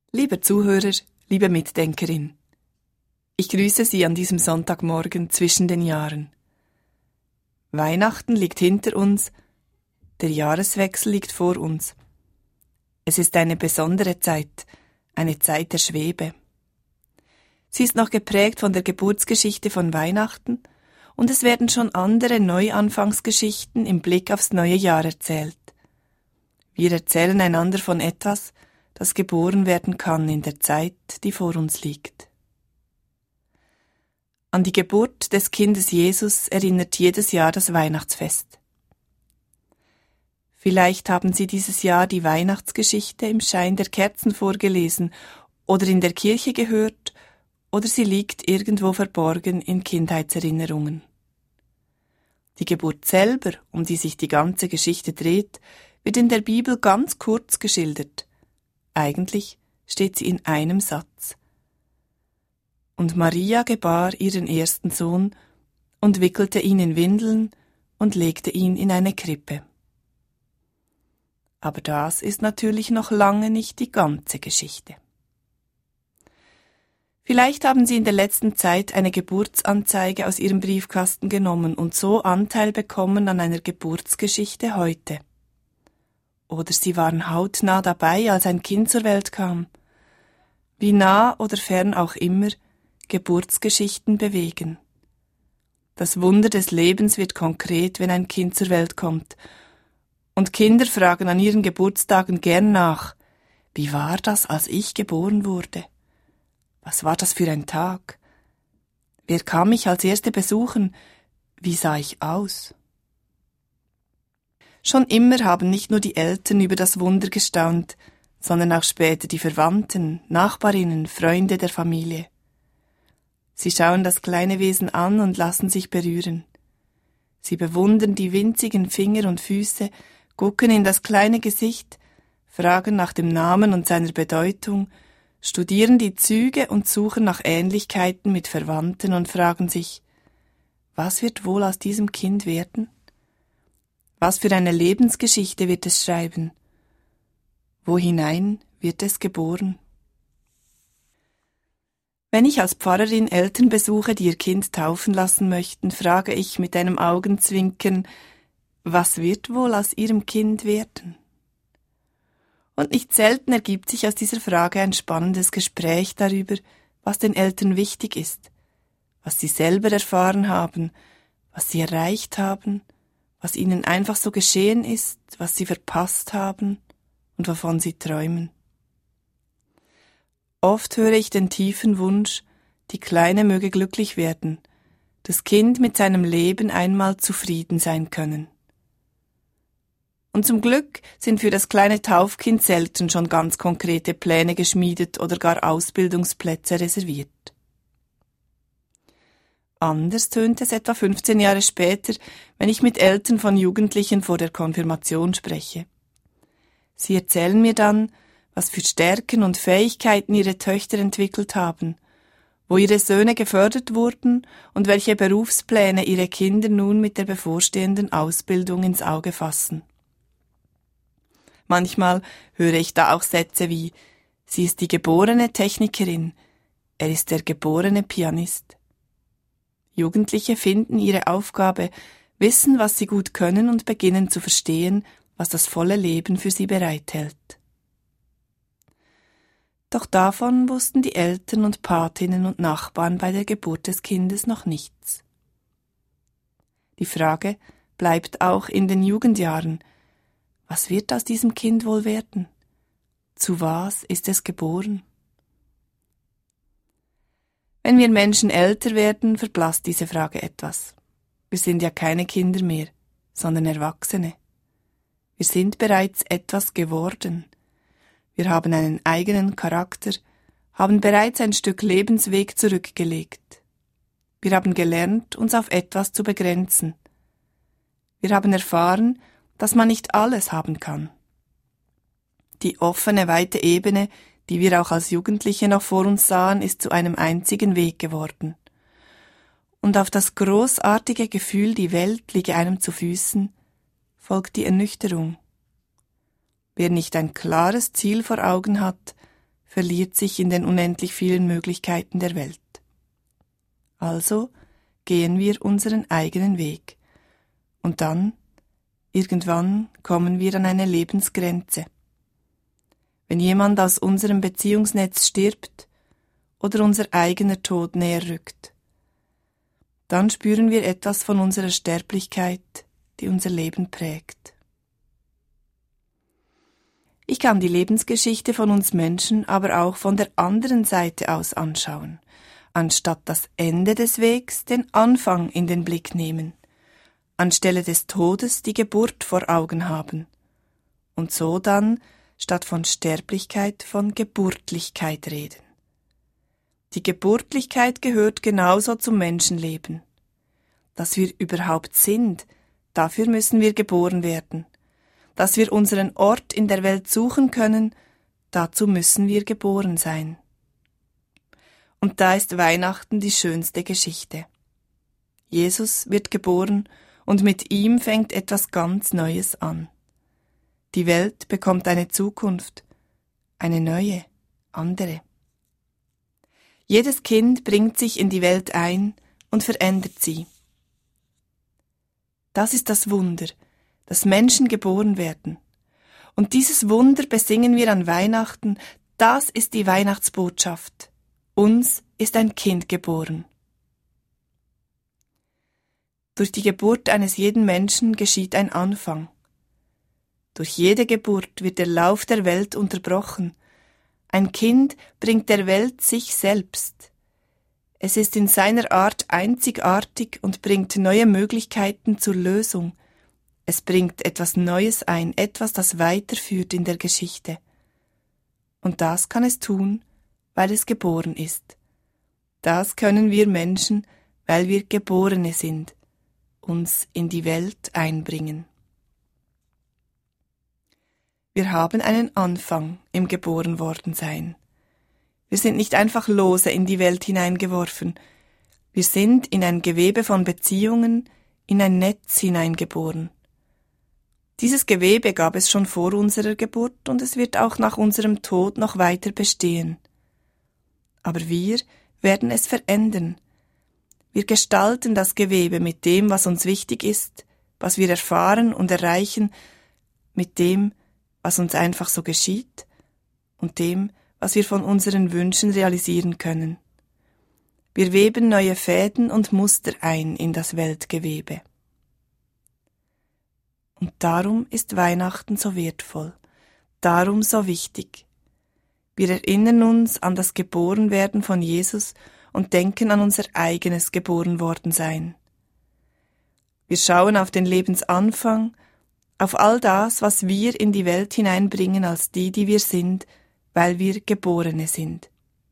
Lieber Zuhörer, liebe Mitdenkerin, ich grüße Sie an diesem Sonntagmorgen zwischen den Jahren. Weihnachten liegt hinter uns, der Jahreswechsel liegt vor uns. Es ist eine besondere Zeit, eine Zeit der Schwebe. Sie ist noch geprägt von der Geburtsgeschichte von Weihnachten und es werden schon andere Neuanfangsgeschichten im Blick aufs neue Jahr erzählt. Wir erzählen einander von etwas, das geboren werden kann in der Zeit, die vor uns liegt. An die Geburt des Kindes Jesus erinnert jedes Jahr das Weihnachtsfest. Vielleicht haben Sie dieses Jahr die Weihnachtsgeschichte im Schein der Kerzen vorgelesen oder in der Kirche gehört oder sie liegt irgendwo verborgen in Kindheitserinnerungen. Die Geburt selber, um die sich die ganze Geschichte dreht, wird in der Bibel ganz kurz geschildert. Eigentlich steht sie in einem Satz. Und Maria gebar ihren ersten Sohn und wickelte ihn in Windeln und legte ihn in eine Krippe. Aber das ist natürlich noch lange nicht die ganze Geschichte. Vielleicht haben Sie in der letzten Zeit eine Geburtsanzeige aus Ihrem Briefkasten genommen und so Anteil bekommen an einer Geburtsgeschichte heute. Oder Sie waren hautnah dabei, als ein Kind zur Welt kam. Wie nah oder fern auch immer, Geburtsgeschichten bewegen. Das Wunder des Lebens wird konkret, wenn ein Kind zur Welt kommt. Und Kinder fragen an ihren Geburtstagen gern nach, wie war das, als ich geboren wurde? Was war das für ein Tag? Wer kam mich als Erste besuchen? Wie sah ich aus? Schon immer haben nicht nur die Eltern über das Wunder gestaunt, sondern auch später die Verwandten, Nachbarinnen, Freunde der Familie. Sie schauen das kleine Wesen an und lassen sich berühren. Sie bewundern die winzigen Finger und Füße, gucken in das kleine Gesicht, fragen nach dem Namen und seiner Bedeutung, studieren die Züge und suchen nach Ähnlichkeiten mit Verwandten und fragen sich, was wird wohl aus diesem Kind werden? Was für eine Lebensgeschichte wird es schreiben? Wo hinein wird es geboren? Wenn ich als Pfarrerin Eltern besuche, die ihr Kind taufen lassen möchten, frage ich mit einem Augenzwinkern, was wird wohl aus ihrem Kind werden? Und nicht selten ergibt sich aus dieser Frage ein spannendes Gespräch darüber, was den Eltern wichtig ist, was sie selber erfahren haben, was sie erreicht haben, was ihnen einfach so geschehen ist, was sie verpasst haben und wovon sie träumen. Oft höre ich den tiefen Wunsch, die Kleine möge glücklich werden, das Kind mit seinem Leben einmal zufrieden sein können. Und zum Glück sind für das kleine Taufkind selten schon ganz konkrete Pläne geschmiedet oder gar Ausbildungsplätze reserviert. Anders tönt es etwa 15 Jahre später, wenn ich mit Eltern von Jugendlichen vor der Konfirmation spreche. Sie erzählen mir dann, was für Stärken und Fähigkeiten ihre Töchter entwickelt haben, wo ihre Söhne gefördert wurden und welche Berufspläne ihre Kinder nun mit der bevorstehenden Ausbildung ins Auge fassen. Manchmal höre ich da auch Sätze wie, sie ist die geborene Technikerin, er ist der geborene Pianist. Jugendliche finden ihre Aufgabe, wissen, was sie gut können und beginnen zu verstehen, was das volle Leben für sie bereithält. Doch davon wussten die Eltern und Patinnen und Nachbarn bei der Geburt des Kindes noch nichts. Die Frage bleibt auch in den Jugendjahren, was wird aus diesem Kind wohl werden? Zu was ist es geboren? Wenn wir Menschen älter werden, verblasst diese Frage etwas. Wir sind ja keine Kinder mehr, sondern Erwachsene. Wir sind bereits etwas geworden. Wir haben einen eigenen Charakter, haben bereits ein Stück Lebensweg zurückgelegt. Wir haben gelernt, uns auf etwas zu begrenzen. Wir haben erfahren, dass man nicht alles haben kann. Die offene, weite Ebene, die wir auch als Jugendliche noch vor uns sahen, ist zu einem einzigen Weg geworden. Und auf das großartige Gefühl, die Welt liege einem zu Füßen, folgt die Ernüchterung. Wer nicht ein klares Ziel vor Augen hat, verliert sich in den unendlich vielen Möglichkeiten der Welt. Also gehen wir unseren eigenen Weg. Und dann, irgendwann, kommen wir an eine Lebensgrenze. Wenn jemand aus unserem Beziehungsnetz stirbt oder unser eigener Tod näher rückt, dann spüren wir etwas von unserer Sterblichkeit, die unser Leben prägt. Ich kann die Lebensgeschichte von uns Menschen aber auch von der anderen Seite aus anschauen, anstatt das Ende des Wegs den Anfang in den Blick nehmen, anstelle des Todes die Geburt vor Augen haben und so dann statt von Sterblichkeit von Geburtlichkeit reden. Die Geburtlichkeit gehört genauso zum Menschenleben. Dass wir überhaupt sind, dafür müssen wir geboren werden. Dass wir unseren Ort in der Welt suchen können, dazu müssen wir geboren sein. Und da ist Weihnachten die schönste Geschichte. Jesus wird geboren und mit ihm fängt etwas ganz Neues an. Die Welt bekommt eine Zukunft, eine neue, andere. Jedes Kind bringt sich in die Welt ein und verändert sie. Das ist das Wunder, dass Menschen geboren werden. Und dieses Wunder besingen wir an Weihnachten, das ist die Weihnachtsbotschaft. Uns ist ein Kind geboren. Durch die Geburt eines jeden Menschen geschieht ein Anfang. Durch jede Geburt wird der Lauf der Welt unterbrochen. Ein Kind bringt der Welt sich selbst. Es ist in seiner Art einzigartig und bringt neue Möglichkeiten zur Lösung. Es bringt etwas Neues ein, etwas, das weiterführt in der Geschichte. Und das kann es tun, weil es geboren ist. Das können wir Menschen, weil wir Geborene sind, uns in die Welt einbringen. Wir haben einen Anfang im Geborenwordensein. Wir sind nicht einfach lose in die Welt hineingeworfen. Wir sind in ein Gewebe von Beziehungen, in ein Netz hineingeboren. Dieses Gewebe gab es schon vor unserer Geburt und es wird auch nach unserem Tod noch weiter bestehen. Aber wir werden es verändern. Wir gestalten das Gewebe mit dem, was uns wichtig ist, was wir erfahren und erreichen, mit dem, was uns einfach so geschieht und dem, was wir von unseren Wünschen realisieren können. Wir weben neue Fäden und Muster ein in das Weltgewebe. Und darum ist Weihnachten so wertvoll, darum so wichtig. Wir erinnern uns an das Geborenwerden von Jesus und denken an unser eigenes Geborenwordensein. Wir schauen auf den Lebensanfang, auf all das, was wir in die Welt hineinbringen als die wir sind, weil wir Geborene sind.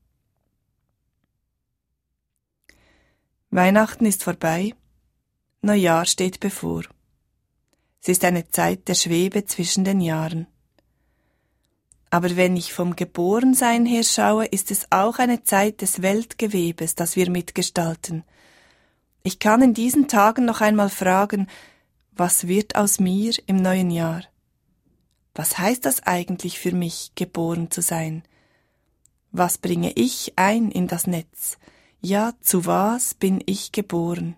Weihnachten ist vorbei, Neujahr steht bevor. Es ist eine Zeit der Schwebe zwischen den Jahren. Aber wenn ich vom Geborensein her schaue, ist es auch eine Zeit des Weltgewebes, das wir mitgestalten. Ich kann in diesen Tagen noch einmal fragen, was wird aus mir im neuen Jahr? Was heißt das eigentlich für mich, geboren zu sein? Was bringe ich ein in das Netz? Ja, zu was bin ich geboren?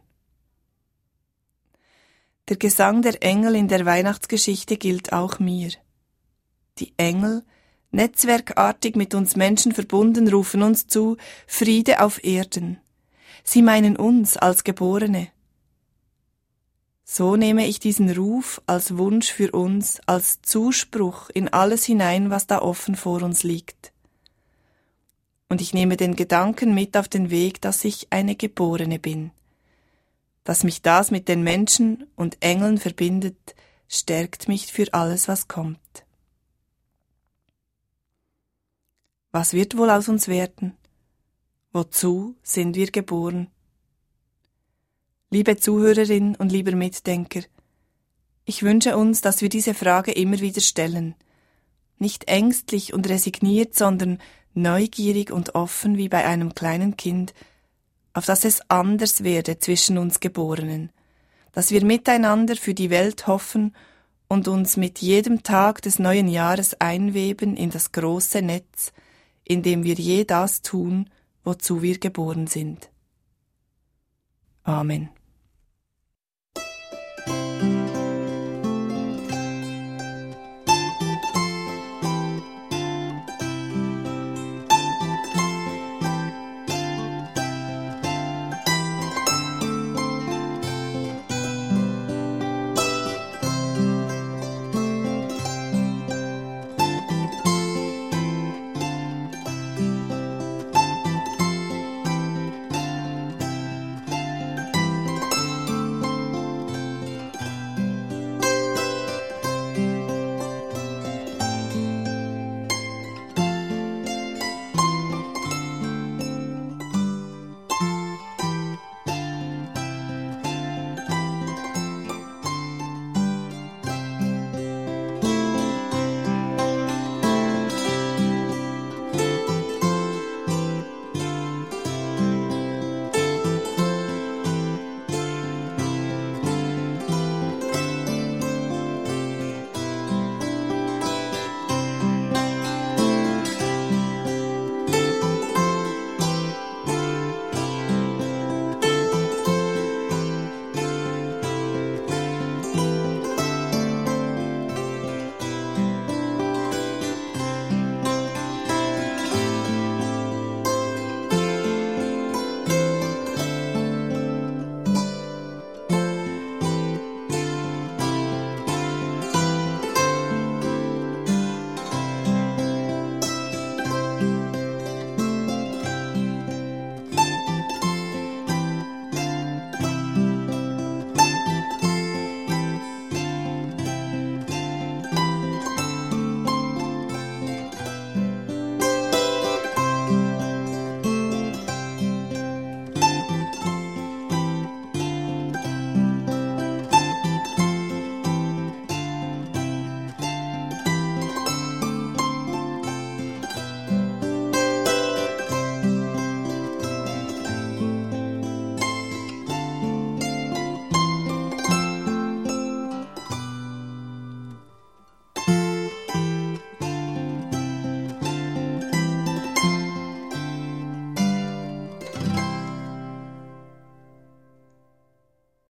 Der Gesang der Engel in der Weihnachtsgeschichte gilt auch mir. Die Engel, netzwerkartig mit uns Menschen verbunden, rufen uns zu, Friede auf Erden. Sie meinen uns als Geborene. So nehme ich diesen Ruf als Wunsch für uns, als Zuspruch in alles hinein, was da offen vor uns liegt. Und ich nehme den Gedanken mit auf den Weg, dass ich eine Geborene bin. Dass mich das mit den Menschen und Engeln verbindet, stärkt mich für alles, was kommt. Was wird wohl aus uns werden? Wozu sind wir geboren? Liebe Zuhörerin und lieber Mitdenker, ich wünsche uns, dass wir diese Frage immer wieder stellen. Nicht ängstlich und resigniert, sondern neugierig und offen wie bei einem kleinen Kind, auf dass es anders werde zwischen uns Geborenen, dass wir miteinander für die Welt hoffen und uns mit jedem Tag des neuen Jahres einweben in das große Netz, indem wir je das tun, wozu wir geboren sind. Amen.